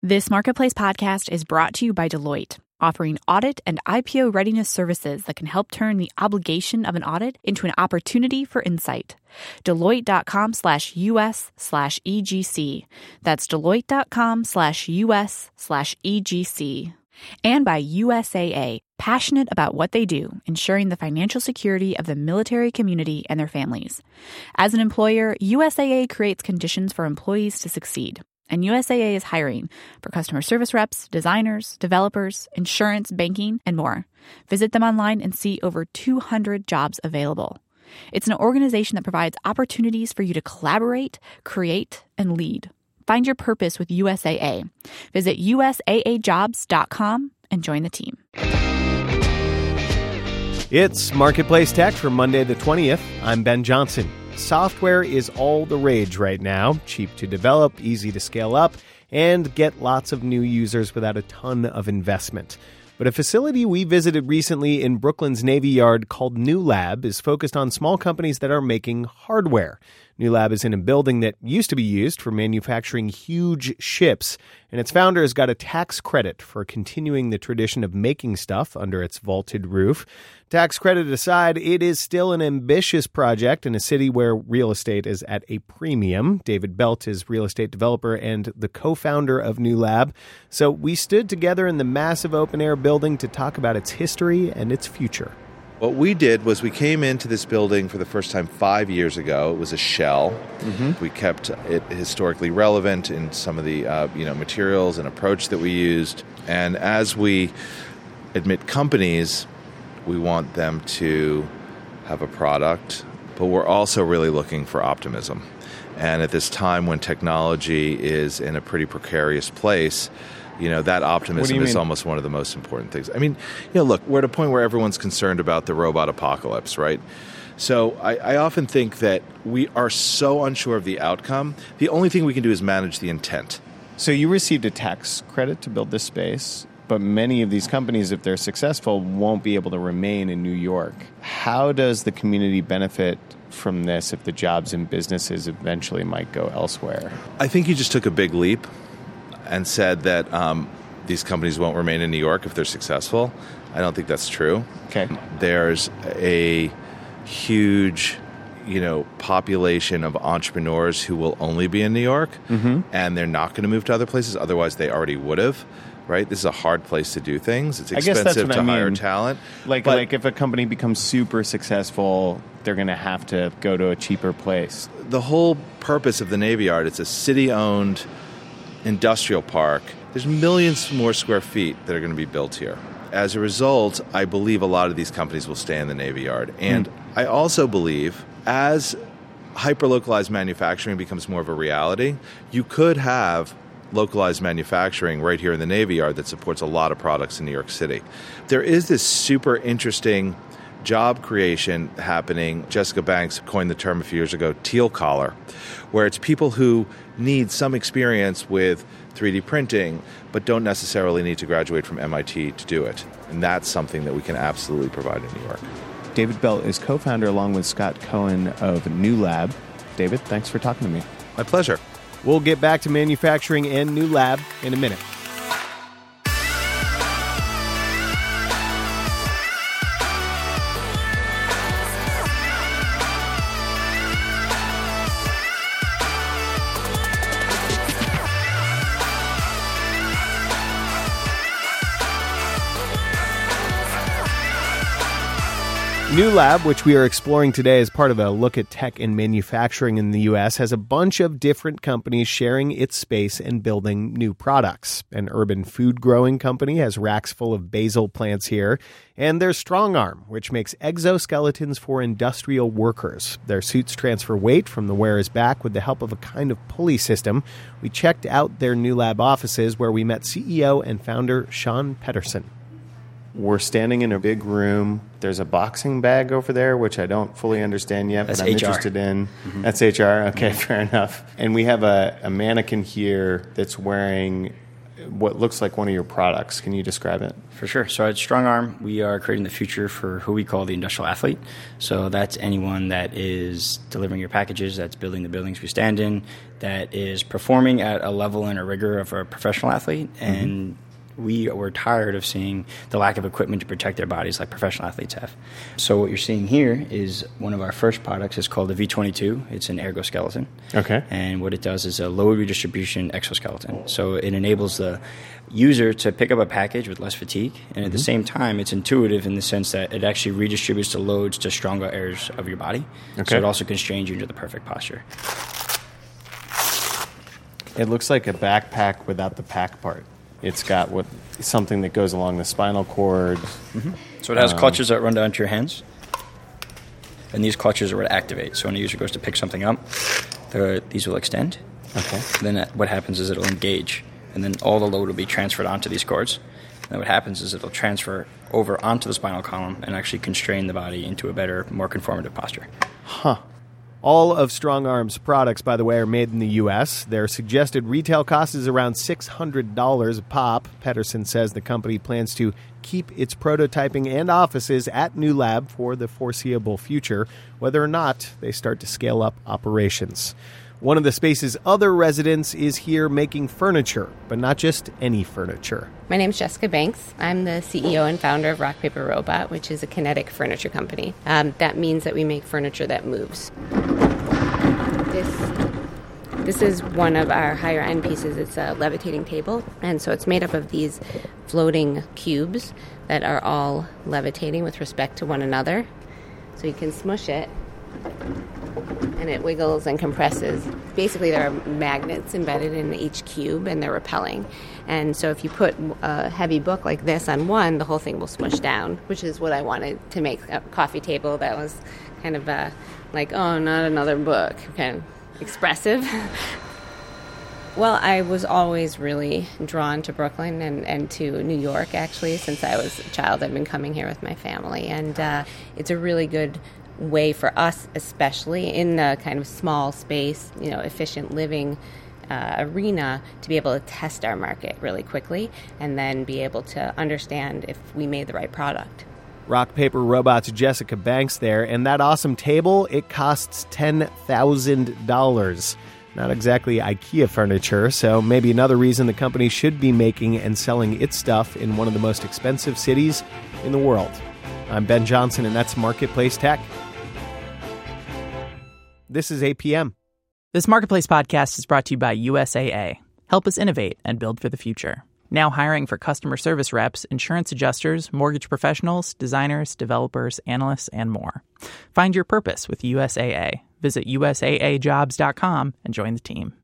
This Marketplace podcast is brought to you by Deloitte, offering audit and IPO readiness services that can help turn the obligation of an audit into an opportunity for insight. Deloitte.com/US/EGC. That's Deloitte.com/US/EGC. And by USAA, passionate about what they do, ensuring the financial security of the military community and their families. As an employer, USAA creates conditions for employees to succeed. And USAA is hiring for customer service reps, designers, developers, insurance, banking, and more. Visit them online and see over 200 jobs available. It's an organization that provides opportunities for you to collaborate, create, and lead. Find your purpose with USAA. Visit USAAjobs.com and join the team. It's Marketplace Tech for Monday the 20th. I'm Ben Johnson. Software is all the rage right now. Cheap to develop, easy to scale up, and get lots of new users without a ton of investment. But a facility we visited recently in Brooklyn's Navy Yard called New Lab is focused on small companies that are making hardware. New Lab is in a building that used to be used for manufacturing huge ships, and its founders got a tax credit for continuing the tradition of making stuff under its vaulted roof. Tax credit aside, it is still an ambitious project in a city where real estate is at a premium. David Belt is real estate developer and the co-founder of New Lab. So we stood together in the massive open-air building to talk about its history and its future. What we did was we came into this building for the first time 5 years ago. It was a shell. We kept it historically relevant in some of the materials and approach that we used. And as we admit companies, we want them to have a product, but we're also really looking for optimism. And at this time when technology is in a pretty precarious place, that optimism is almost one of the most important things. I mean, look, we're at a point where everyone's concerned about the robot apocalypse, right? So I often think that we are so unsure of the outcome. The only thing we can do is manage the intent. So you received a tax credit to build this space, but many of these companies, if they're successful, won't be able to remain in New York. How does the community benefit from this if the jobs and businesses eventually might go elsewhere? I think you just took a big leap and said that these companies won't remain in New York if they're successful. I don't think that's true. Okay. There's a huge, population of entrepreneurs who will only be in New York, and they're not going to move to other places. Otherwise, they already would have. Right? This is a hard place to do things. It's expensive to hire talent. Like if a company becomes super successful, they're going to have to go to a cheaper place. The whole purpose of the Navy Yard, it's a city-owned industrial park. There's millions more square feet that are going to be built here. As a result, I believe a lot of these companies will stay in the Navy Yard. And I also believe as hyper-localized manufacturing becomes more of a reality, you could have localized manufacturing right here in the Navy Yard that supports a lot of products in New York City. There is this super interesting job creation happening. Jessica Banks coined the term a few years ago, teal collar, where it's people who need some experience with 3D printing, but don't necessarily need to graduate from MIT to do it. And that's something that we can absolutely provide in New York. David Belt is co-founder along with Scott Cohen of New Lab. David, thanks for talking to me. My pleasure. We'll get back to manufacturing and New Lab in a minute. New Lab, which we are exploring today as part of a look at tech and manufacturing in the U.S., has a bunch of different companies sharing its space and building new products. An urban food growing company has racks full of basil plants here. And there's StrongArm, which makes exoskeletons for industrial workers. Their suits transfer weight from the wearer's back with the help of a kind of pulley system. We checked out their New Lab offices where we met CEO and founder Sean Pedersen. We're standing in a big room. There's a boxing bag over there, which I don't fully understand yet, That's but I'm HR. Interested in. That's HR? Okay, fair enough. And we have a mannequin here that's wearing what looks like one of your products. Can you describe it? For sure. So at StrongArm, we are creating the future for who we call the industrial athlete. So that's anyone that is delivering your packages, that's building the buildings we stand in, that is performing at a level and a rigor of a professional athlete. And we were tired of seeing the lack of equipment to protect their bodies like professional athletes have. So what you're seeing here is one of our first products is called the V22. It's an ergoskeleton. Okay. And what it does is a load redistribution exoskeleton. So it enables the user to pick up a package with less fatigue. And at the same time, it's intuitive in the sense that it actually redistributes the loads to stronger areas of your body. Okay. So it also constrains you into the perfect posture. It looks like a backpack without the pack part. It's got something that goes along the spinal cord. So it has clutches that run down to your hands. And these clutches are what activate. So when a user goes to pick something up, these will extend. Okay. Then what happens is it'll engage. And then all the load will be transferred onto these cords. And then what happens is it'll transfer over onto the spinal column and actually constrain the body into a better, more conformative posture. Huh. All of StrongArm's products, by the way, are made in the U.S. Their suggested retail cost is around $600 a pop. Pedersen says the company plans to keep its prototyping and offices at New Lab for the foreseeable future, whether or not they start to scale up operations. One of the space's other residents is here making furniture, but not just any furniture. My name's Jessica Banks. I'm the CEO and founder of Rock Paper Robot, which is a kinetic furniture company. That means that we make furniture that moves. This is one of our higher end pieces. It's a levitating table, and so it's made up of these floating cubes that are all levitating with respect to one another. So you can smush it, and it wiggles and compresses. Basically, there are magnets embedded in each cube, and they're repelling. And so if you put a heavy book like this on one, the whole thing will smush down, which is what I wanted to make a coffee table that was kind of like, oh, not another book, kind of expressive. Well, I was always really drawn to Brooklyn and to New York, actually. Since I was a child, I've been coming here with my family. And it's a really good way for us, especially in the kind of small space, efficient living arena, to be able to test our market really quickly and then be able to understand if we made the right product. Rock Paper Robot's Jessica Banks there, and that awesome table, it costs $10,000. Not exactly IKEA furniture, so maybe another reason the company should be making and selling its stuff in one of the most expensive cities in the world. I'm Ben Johnson, and that's Marketplace Tech. This is APM. This Marketplace podcast is brought to you by USAA. Help us innovate and build for the future. Now hiring for customer service reps, insurance adjusters, mortgage professionals, designers, developers, analysts, and more. Find your purpose with USAA. Visit USAAjobs.com and join the team.